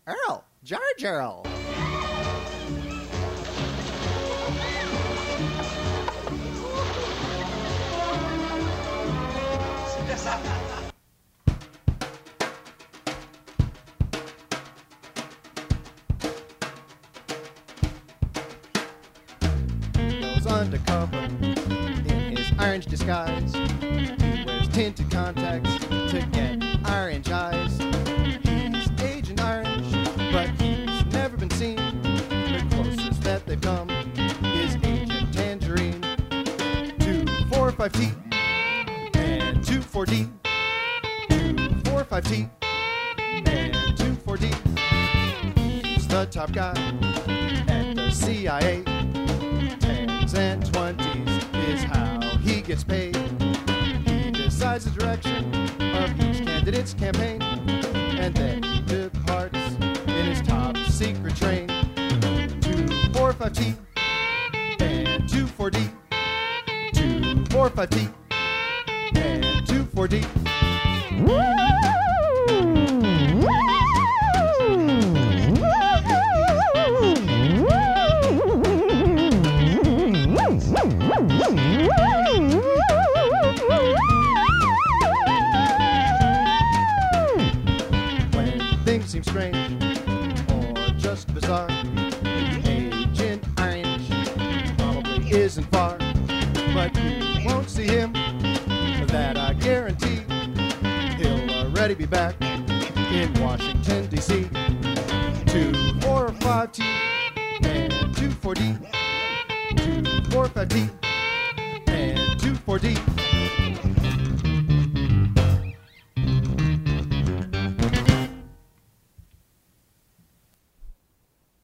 Earl, George Earl. Goes undercover in his orange disguise. He wears tinted contacts to get orange eyes. He's Agent Orange, but he's never been seen. The closest that they've come is Agent Tangerine. 2, 4, 5 T and 2, 4 D. 2, 4, 5 T and 2, 4 D. He's the top guy at the CIA. 10s and 20s is how he gets paid. He decides the direction of each candidate's campaign, and then he departs in his top secret train. 2, 4, 5 T and 2, 4 D. 2, 4, 5 T and 2, 4 D. When things seem strange or just bizarre, Agent Orange probably isn't far, but you won't see him, that I guarantee. He'll already be back in Washington, D.C. 2, 4, 5 T and 2, 4 D. 2, 4, 5 T and 2, 4 D.